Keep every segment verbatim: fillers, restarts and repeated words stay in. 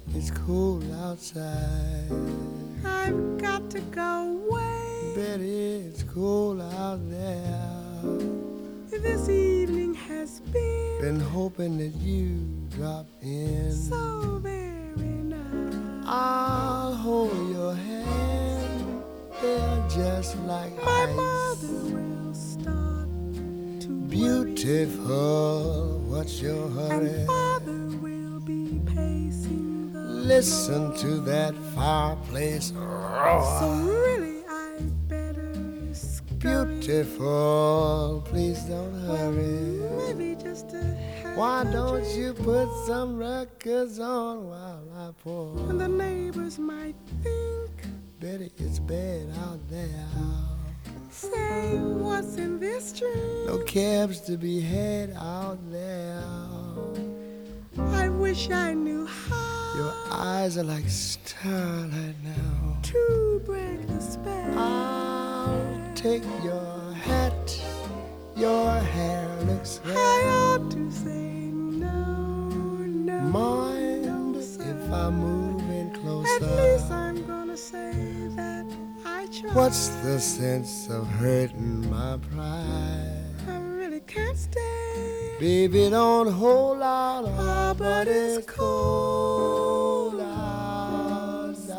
it's cold outside. I've got to go away. Betty, it's cold out there. This evening has been Been hoping that you drop in. so very nice. I'll hold your hand. They're just like My ice. mother will start to Beautiful, what's your worry, hurry? and father will be pacing the Listen floor. to that fireplace roar. So really I'd better scurry. Beautiful, please don't hurry. Maybe just a half Why a don't drink. you put some records on while I pour? And the neighbors might think, Betty, it's bad out there. say, what's in this drink? No cabs to be had out there. I wish I knew how Your eyes are like starlight now. to break the spell. I'll take your hat. Your hair looks I red. ought to say no, no, Mind no, if sir. I move in At closer? least I'm gonna say that I tried. What's the sense of hurting my pride? I really can't stay. Baby, don't hold out, Ah, but it's cold outside.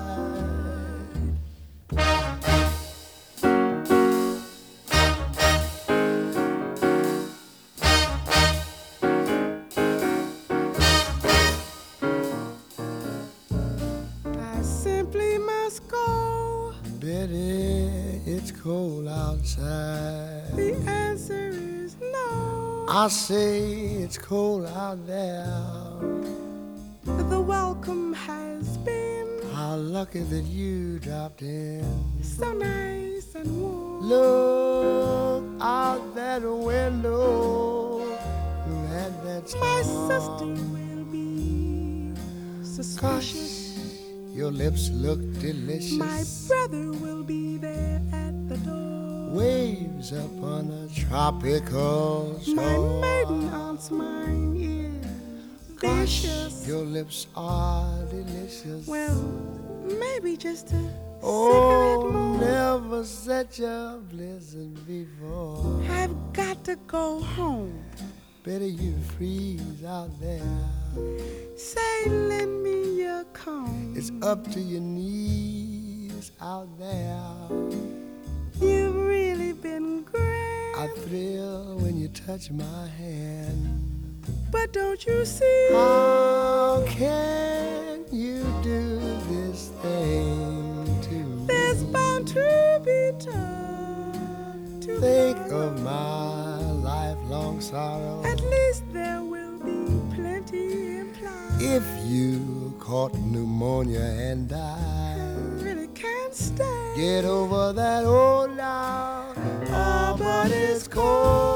I simply must go. Betty, it's cold outside. The answer is no. I say it's cold out there. The welcome has been How lucky that you dropped in. so nice and warm. Look out that window at that My storm. sister will be Gosh, suspicious. your lips look delicious. My brother will be there at the door. Waves up on a tropical shore. My maiden aunt's mind is Gosh, vicious. your lips are delicious. Well, maybe just a oh, cigarette more. never such a blizzard before. I've got to go home. Better you freeze out there. Say, lend me your comb. It's up to your knees out there. You've really been great. I thrill when you touch my hand. But don't you see? How can you do this thing to me? There's bound to be time to Think borrow. of my lifelong sorrow. At least there will be plenty implied. If you caught pneumonia and I died, really can't stay. get over that old now. Oh, but it's cold